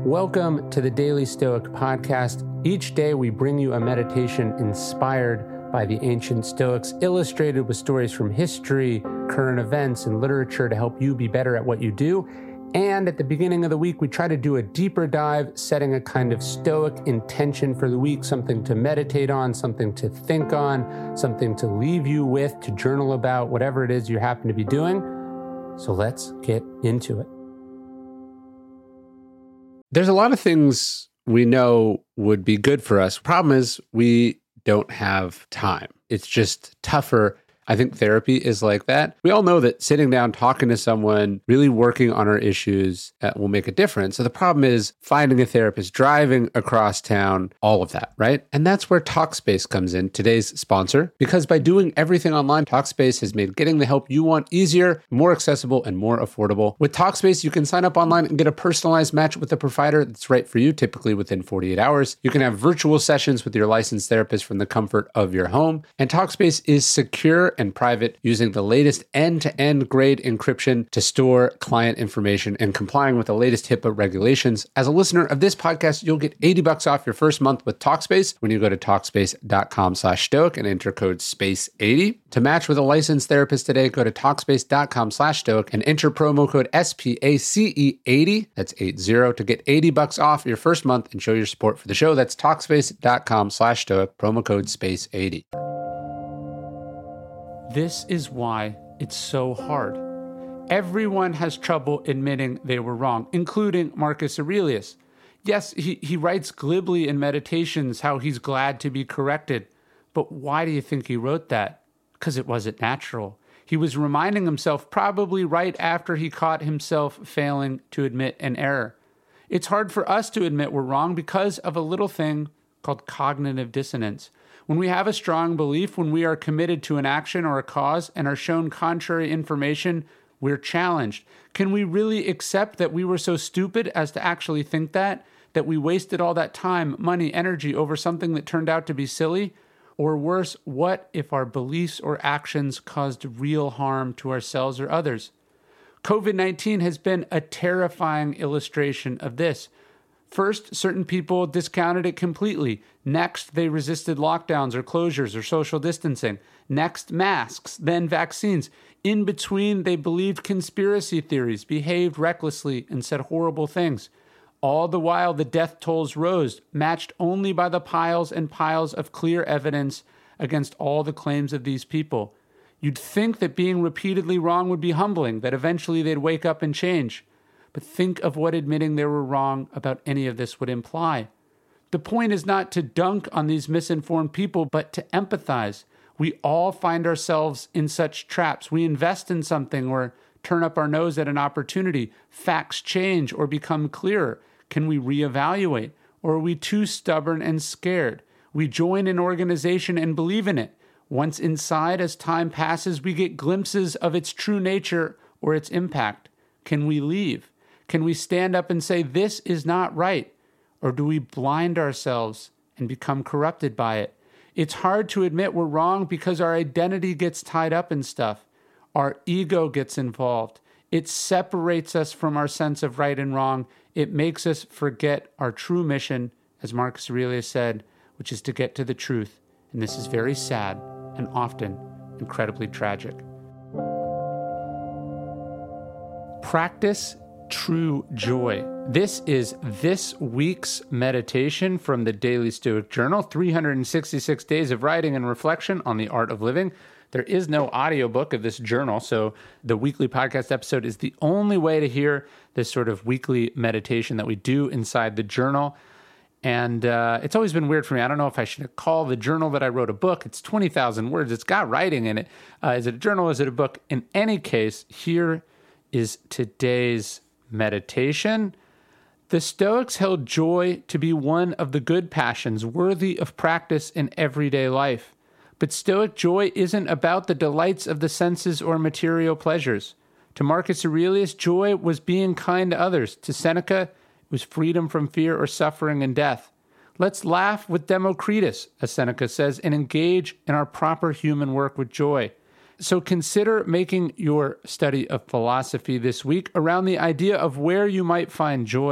Welcome to the Daily Stoic Podcast. Each day we bring you a meditation inspired by the ancient Stoics, illustrated with stories from history, current events, and literature to help you be better at what you do. And at the beginning of the week, we try to do a deeper dive, setting a kind of Stoic intention for the week, something to meditate on, something to think on, something to leave you with, to journal about, whatever it is you happen to be doing. So let's get into it. There's a lot of things we know would be good for us. Problem is, we don't have time. It's just tougher. I think therapy is like that. We all know that sitting down, talking to someone, really working on our issues will make a difference. So the problem is finding a therapist, driving across town, all of that, right? And that's where Talkspace comes in, today's sponsor, because by doing everything online, Talkspace has made getting the help you want easier, more accessible, and more affordable. With Talkspace, you can sign up online and get a personalized match with a provider that's right for you, typically within 48 hours. You can have virtual sessions with your licensed therapist from the comfort of your home. And Talkspace is secure and private, using the latest end-to-end grade encryption to store client information and complying with the latest HIPAA regulations. As a listener of this podcast, you'll get $80 off your first month with Talkspace when you go to Talkspace.com/stoic and enter code SPACE80. To match with a licensed therapist today, go to Talkspace.com/stoic and enter promo code SPACE80, that's 80, to get $80 off your first month and show your support for the show. That's Talkspace.com/stoic, promo code SPACE80. This is why it's so hard. Everyone has trouble admitting they were wrong, including Marcus Aurelius. Yes, he writes glibly in Meditations how he's glad to be corrected. But why do you think he wrote that? Because it wasn't natural. He was reminding himself probably right after he caught himself failing to admit an error. It's hard for us to admit we're wrong because of a little thing called cognitive dissonance. When we have a strong belief, when we are committed to an action or a cause and are shown contrary information, we're challenged. Can we really accept that we were so stupid as to actually think that we wasted all that time, money, energy over something that turned out to be silly? Or worse, what if our beliefs or actions caused real harm to ourselves or others? COVID-19 has been a terrifying illustration of this. First, certain people discounted it completely. Next, they resisted lockdowns or closures or social distancing. Next, masks, then vaccines. In between, they believed conspiracy theories, behaved recklessly, and said horrible things. All the while, the death tolls rose, matched only by the piles and piles of clear evidence against all the claims of these people. You'd think that being repeatedly wrong would be humbling, that eventually they'd wake up and change. But think of what admitting they were wrong about any of this would imply. The point is not to dunk on these misinformed people, but to empathize. We all find ourselves in such traps. We invest in something or turn up our nose at an opportunity. Facts change or become clearer. Can we reevaluate? Or are we too stubborn and scared? We join an organization and believe in it. Once inside, as time passes, we get glimpses of its true nature or its impact. Can we leave? Can we stand up and say, this is not right? Or do we blind ourselves and become corrupted by it? It's hard to admit we're wrong because our identity gets tied up in stuff. Our ego gets involved. It separates us from our sense of right and wrong. It makes us forget our true mission, as Marcus Aurelius said, which is to get to the truth. And this is very sad and often incredibly tragic. Practice true joy. This is this week's meditation from the Daily Stoic Journal, 366 days of writing and reflection on the art of living. There is no audiobook of this journal, so the weekly podcast episode is the only way to hear this sort of weekly meditation that we do inside the journal. And it's always been weird for me. I don't know if I should call the journal that I wrote a book. It's 20,000 words. It's got writing in it. Is it a journal? Is it a book? In any case, here is today's meditation. The Stoics held joy to be one of the good passions worthy of practice in everyday life. But Stoic joy isn't about the delights of the senses or material pleasures. To Marcus Aurelius, joy was being kind to others. To Seneca, it was freedom from fear or suffering and death. Let's laugh with Democritus, as Seneca says, and engage in our proper human work with joy. So consider making your study of philosophy this week around the idea of where you might find joy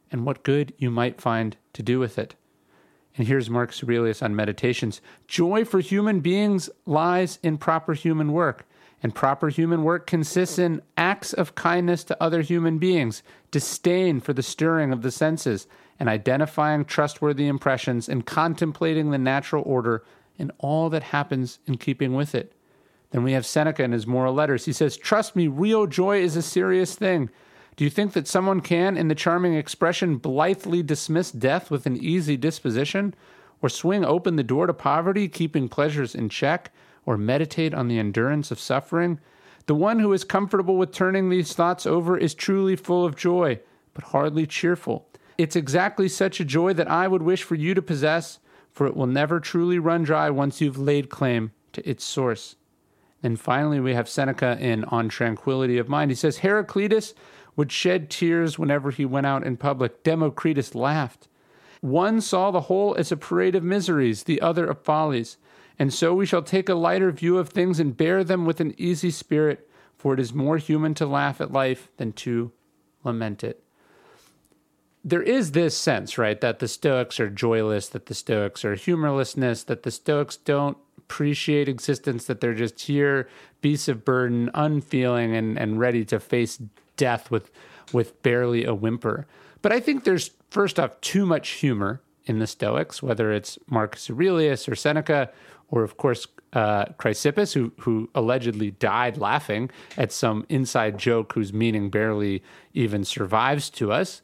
and what good you might find to do with it. And here's Marcus Aurelius on Meditations. Joy for human beings lies in proper human work, and proper human work consists in acts of kindness to other human beings, disdain for the stirring of the senses, and identifying trustworthy impressions and contemplating the natural order and all that happens in keeping with it. Then we have Seneca in his Moral Letters. He says, "Trust me, real joy is a serious thing. Do you think that someone can, in the charming expression, blithely dismiss death with an easy disposition, or swing open the door to poverty, keeping pleasures in check, or meditate on the endurance of suffering? The one who is comfortable with turning these thoughts over is truly full of joy, but hardly cheerful. It's exactly such a joy that I would wish for you to possess, for it will never truly run dry once you've laid claim to its source." And finally, we have Seneca in On Tranquility of Mind. He says, "Heraclitus would shed tears whenever he went out in public. Democritus laughed. One saw the whole as a parade of miseries, the other of follies. And so we shall take a lighter view of things and bear them with an easy spirit, for it is more human to laugh at life than to lament it." There is this sense, right, that the Stoics are joyless, that the Stoics are humorlessness, that the Stoics don't appreciate existence, that they're just here, beasts of burden, unfeeling, and ready to face death with barely a whimper. But I think there's, first off, too much humor in the Stoics, whether it's Marcus Aurelius or Seneca, or of course Chrysippus, who allegedly died laughing at some inside joke whose meaning barely even survives to us.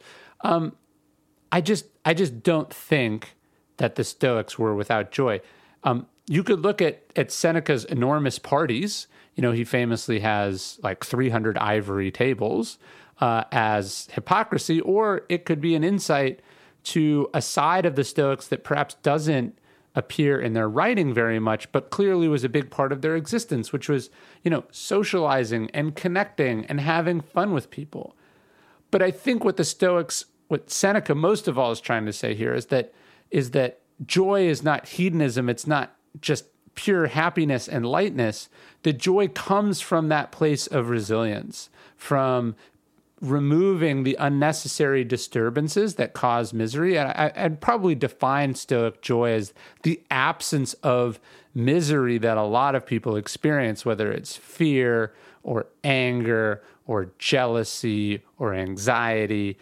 I just don't think that the Stoics were without joy. You could look at Seneca's enormous parties. You know, he famously has like 300 ivory tables as hypocrisy, or it could be an insight to a side of the Stoics that perhaps doesn't appear in their writing very much, but clearly was a big part of their existence, which was, you know, socializing and connecting and having fun with people. But I think what Seneca most of all is trying to say here is that joy is not hedonism. It's not just pure happiness and lightness. The joy comes from that place of resilience, from removing the unnecessary disturbances that cause misery. And I'd probably define Stoic joy as the absence of misery that a lot of people experience, whether it's fear or anger or jealousy or anxiety.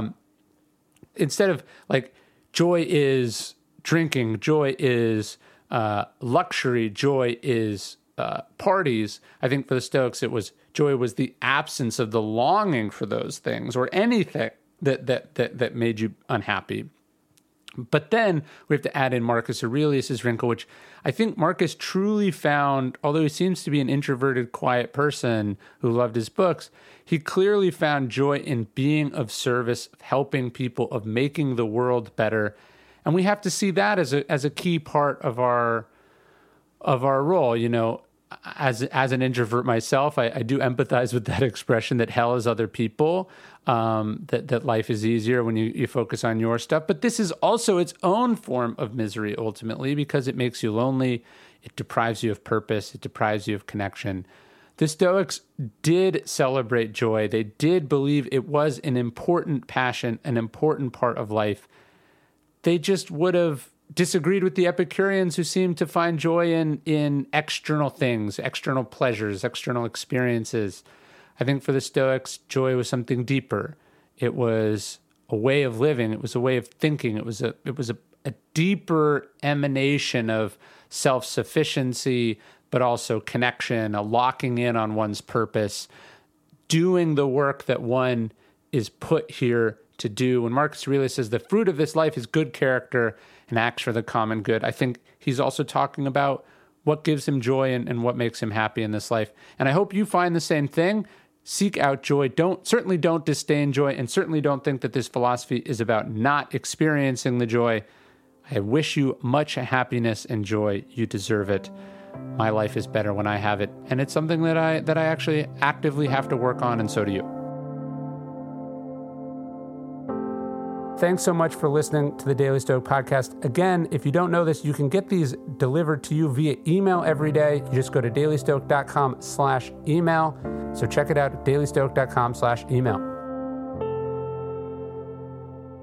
Instead of like joy is drinking, joy is luxury, joy is parties. I think for the Stoics, joy was the absence of the longing for those things or anything that made you unhappy. But then we have to add in Marcus Aurelius's wrinkle, which I think Marcus truly found, although he seems to be an introverted, quiet person who loved his books, he clearly found joy in being of service, of helping people, of making the world better. And we have to see that as a key part of our role. You know, as an introvert myself, I do empathize with that expression that hell is other people, that life is easier when you focus on your stuff. But this is also its own form of misery ultimately, because it makes you lonely, it deprives you of purpose, it deprives you of connection. The Stoics did celebrate joy. They did believe it was an important passion, an important part of life. They just would have disagreed with the Epicureans, who seemed to find joy in external things, external pleasures, external experiences. I think for the Stoics, joy was something deeper. It was a way of living. It was a way of thinking. It was a deeper emanation of self-sufficiency, but also connection, a locking in on one's purpose, doing the work that one is put here to do. When Marcus Aurelius says the fruit of this life is good character and acts for the common good, I think he's also talking about what gives him joy and what makes him happy in this life. And I hope you find the same thing. Seek out joy. Certainly don't disdain joy, and certainly don't think that this philosophy is about not experiencing the joy. I wish you much happiness and joy. You deserve it. My life is better when I have it, and it's something that I actually actively have to work on, and so do you. Thanks so much for listening to the Daily Stoic Podcast. Again, if you don't know this, you can get these delivered to you via email every day. You just go to dailystoic.com/email. So check it out at dailystoic.com/email.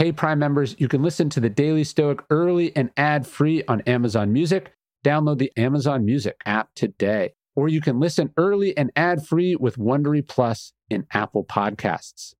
Hey, Prime members, you can listen to The Daily Stoic early and ad-free on Amazon Music. Download the Amazon Music app today. Or you can listen early and ad-free with Wondery Plus in Apple Podcasts.